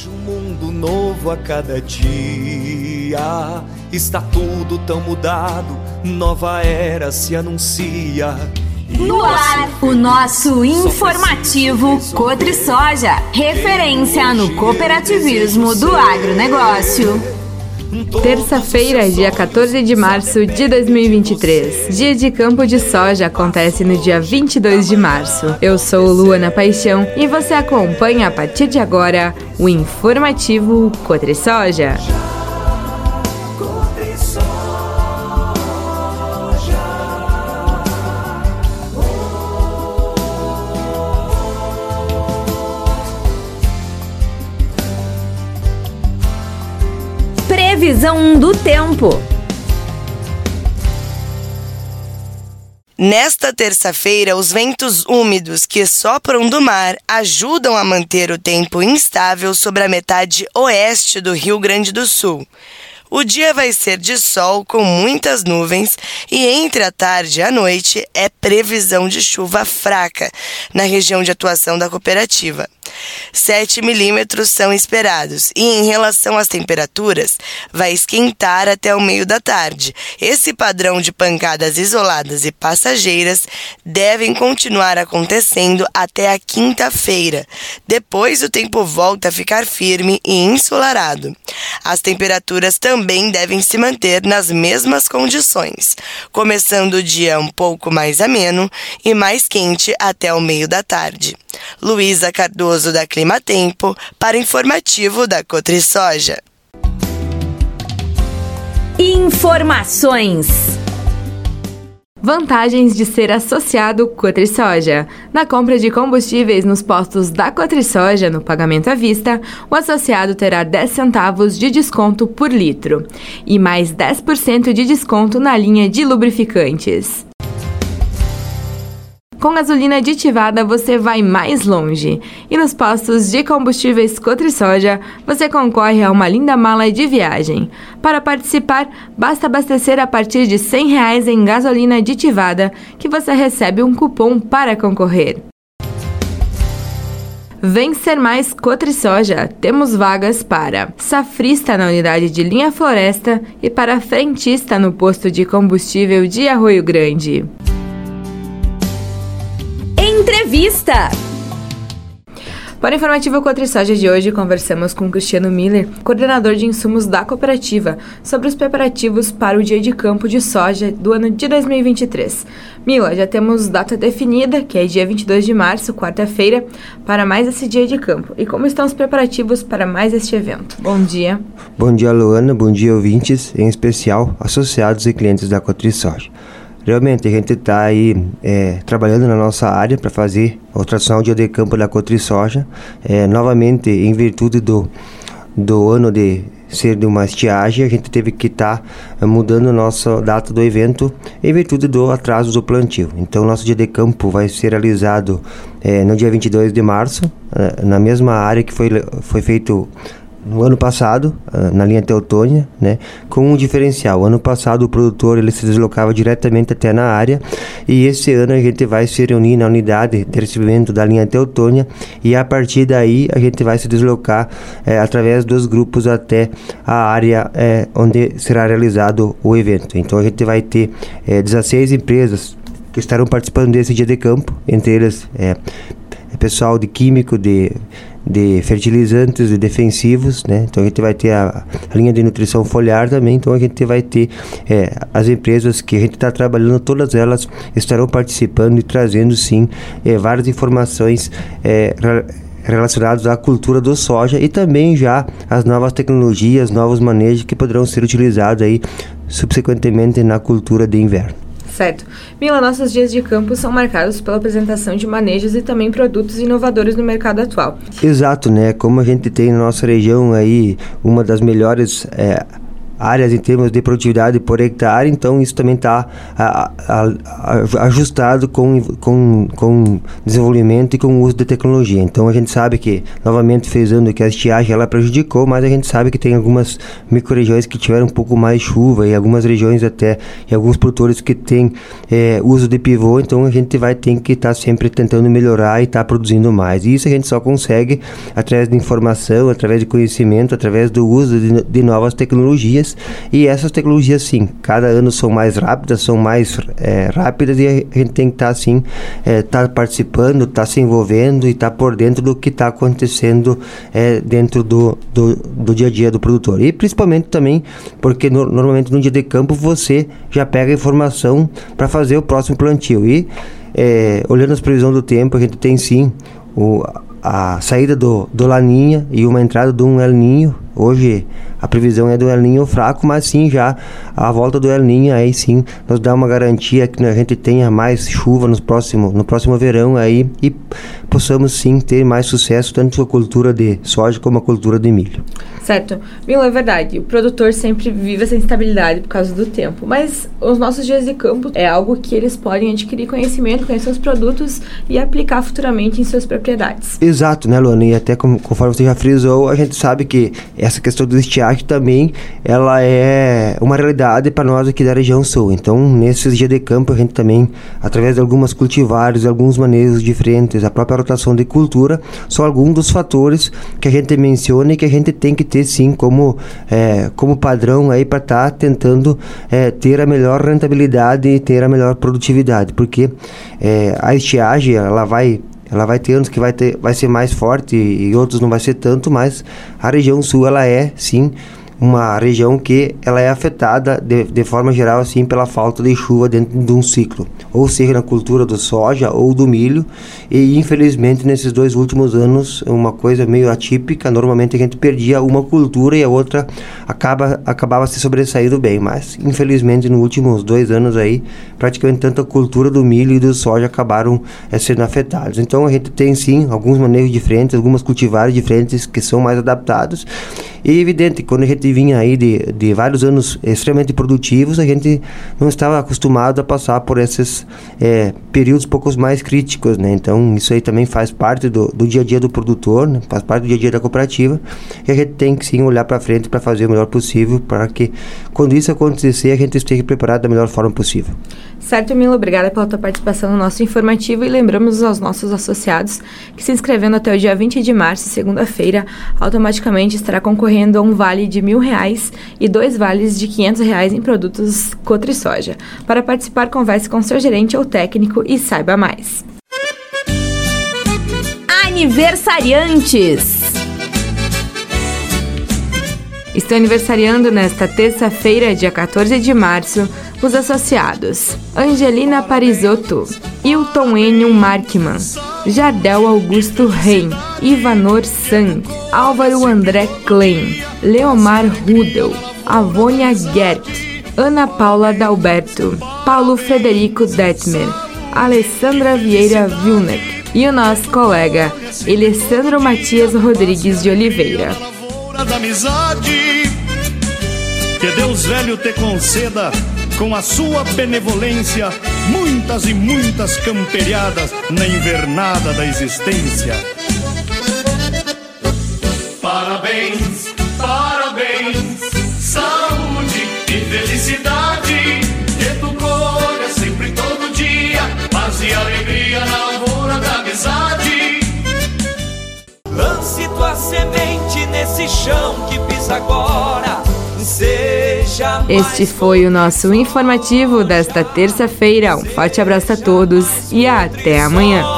Vejo um mundo novo a cada dia. Está tudo tão mudado, nova era se anuncia. No ar, o nosso informativo Cotrisoja, referência no cooperativismo do agronegócio. Terça-feira, dia 14 de março de 2023. Dia de campo de soja acontece no dia 22 de março. Eu sou Luana Paixão e você acompanha a partir de agora o informativo Cotrisoja. Previsão do tempo. Nesta terça-feira, os ventos úmidos que sopram do mar ajudam a manter o tempo instável sobre a metade oeste do Rio Grande do Sul. O dia vai ser de sol com muitas nuvens e entre a tarde e a noite é previsão de chuva fraca na região de atuação da cooperativa. 7 milímetros são esperados e em relação às temperaturas, vai esquentar até o meio da tarde. Esse padrão de pancadas isoladas e passageiras devem continuar acontecendo até a quinta-feira. Depois o tempo volta a ficar firme e ensolarado. As temperaturas também devem se manter nas mesmas condições, começando o dia um pouco mais ameno e mais quente até o meio da tarde. Luísa Cardoso da Climatempo para o informativo da Cotrisoja. Informações. Vantagens de ser associado Cotrisoja. Na compra de combustíveis nos postos da Cotrisoja, no pagamento à vista, o associado terá 10 centavos de desconto por litro e mais 10% de desconto na linha de lubrificantes. Com gasolina aditivada, você vai mais longe. E nos postos de combustíveis Cotrisoja, você concorre a uma linda mala de viagem. Para participar, basta abastecer a partir de R$100 em gasolina aditivada, que você recebe um cupom para concorrer. Vem ser mais Cotrisoja. Temos vagas para safrista na unidade de Linha Floresta e para frentista no posto de combustível de Arroio Grande. Entrevista. Para o informativo Cotrisoja de hoje, conversamos com Cristiano Miller, coordenador de insumos da cooperativa, sobre os preparativos para o dia de campo de soja do ano de 2023. Mila, já temos data definida, que é dia 22 de março, quarta-feira, para mais esse dia de campo. E como estão os preparativos para mais este evento? Bom dia. Bom dia, Luana. Bom dia, ouvintes, em especial associados e clientes da Cotrisoja. Realmente a gente está aí trabalhando na nossa área para fazer o tradicional dia de campo da Cotrisoja, novamente em virtude do ano de ser de uma estiagem, a gente teve que estar mudando a nossa data do evento em virtude do atraso do plantio. Então nosso dia de campo vai ser realizado no dia 22 de março, na mesma área que foi feito no ano passado, na linha Teutônia, né, com um diferencial. Ano passado o produtor ele se deslocava diretamente até na área e esse ano a gente vai se reunir na unidade de recebimento da linha Teutônia e a partir daí a gente vai se deslocar através dos grupos até a área onde será realizado o evento. Então a gente vai ter 16 empresas que estarão participando desse dia de campo, entre eles pessoal de químico, de fertilizantes e defensivos, né? Então a gente vai ter a linha de nutrição foliar também, então a gente vai ter as empresas que a gente está trabalhando, todas elas estarão participando e trazendo sim várias informações relacionadas à cultura do soja e também já as novas tecnologias, novos manejos que poderão ser utilizados aí subsequentemente na cultura de inverno. Certo. Mila, nossos dias de campo são marcados pela apresentação de manejos e também produtos inovadores no mercado atual. Exato, né? Como a gente tem na nossa região aí uma das melhores áreas em termos de produtividade por hectare, então isso também está ajustado com desenvolvimento e com o uso de tecnologia. Então a gente sabe que, novamente frisando que a estiagem ela prejudicou, mas a gente sabe que tem algumas micro-regiões que tiveram um pouco mais chuva e algumas regiões até, e alguns produtores que têm uso de pivô, então a gente vai ter que estar sempre tentando melhorar e estar produzindo mais. E isso a gente só consegue através de informação, através de conhecimento, através do uso de novas tecnologias, e essas tecnologias sim, cada ano são mais rápidas, são mais rápidas, e a gente tem que estar assim, estar participando, estar se envolvendo e estar por dentro do que está acontecendo dentro do dia a dia do produtor. E principalmente também porque normalmente no dia de campo você já pega a informação para fazer o próximo plantio, e olhando as previsões do tempo, a gente tem sim a saída do Laninha e uma entrada de um El Niño. Hoje a previsão é do El Niño fraco, mas sim já a volta do El Niño aí sim nos dá uma garantia que a gente tenha mais chuva no próximo verão aí, e possamos sim ter mais sucesso tanto com a cultura de soja como a cultura de milho. Certo. Milo, é verdade, o produtor sempre vive essa instabilidade por causa do tempo, mas os nossos dias de campo é algo que eles podem adquirir conhecimento, conhecer os produtos e aplicar futuramente em suas propriedades. Exato, né, Luana? E até conforme você já frisou, a gente sabe que essa questão do estiagem também, ela é uma realidade para nós aqui da região sul. Então, nesses dias de campo, a gente também, através de algumas cultivares, alguns manejos diferentes, a própria rotação de cultura, são alguns dos fatores que a gente menciona e que a gente tem que ter sim como padrão aí para estar tentando ter a melhor rentabilidade e ter a melhor produtividade, porque a estiagem ela vai ter anos que vai ser mais forte e outros não vai ser tanto, mas a região sul ela é sim uma região que ela é afetada de forma geral assim pela falta de chuva dentro de um ciclo, ou seja, na cultura do soja ou do milho. E infelizmente nesses 2 últimos anos, uma coisa meio atípica, normalmente a gente perdia uma cultura e a outra acabava se sobressaindo bem, mas infelizmente nos últimos 2 anos aí, praticamente tanto a cultura do milho e do soja acabaram sendo afetados. Então a gente tem sim alguns manejos diferentes, algumas cultivares diferentes que são mais adaptados, e é evidente, quando a gente vinha aí de vários anos extremamente produtivos, a gente não estava acostumado a passar por esses períodos poucos mais críticos, né? Então isso aí também faz parte do dia a dia do produtor, né? Faz parte do dia a dia da cooperativa, e a gente tem que sim olhar para frente para fazer o melhor possível, para que quando isso acontecer a gente esteja preparado da melhor forma possível. Certo, Milo, obrigada pela tua participação no nosso informativo, e lembramos aos nossos associados que se inscrevendo até o dia 20 de março, segunda-feira, automaticamente estará concorrendo a um vale de R$1.000 e 2 vales de R$500 em produtos Cotrisoja. Para participar, converse com seu gerente ou técnico e saiba mais. Aniversariantes! Estão aniversariando nesta terça-feira, dia 14 de março, os associados Angelina Parisotto, Hilton Enio Markman, Jardel Augusto Reim, Ivanor Sang, Álvaro André Klein, Leomar Rudel, Avônia Gert, Ana Paula Dalberto, Paulo Frederico Detmer, Alessandra Vieira Vilnek e o nosso colega Alessandro Matias Rodrigues de Oliveira. Da amizade, que Deus velho te conceda, com a sua benevolência, muitas e muitas camperiadas na invernada da existência. Parabéns, parabéns, saúde e felicidade, que tu colha sempre todo dia, paz e alegria na lavoura da amizade. Lance tua semente nesse chão que pisa agora. Seja Este foi o nosso informativo desta terça-feira. Um forte abraço a todos e até amanhã.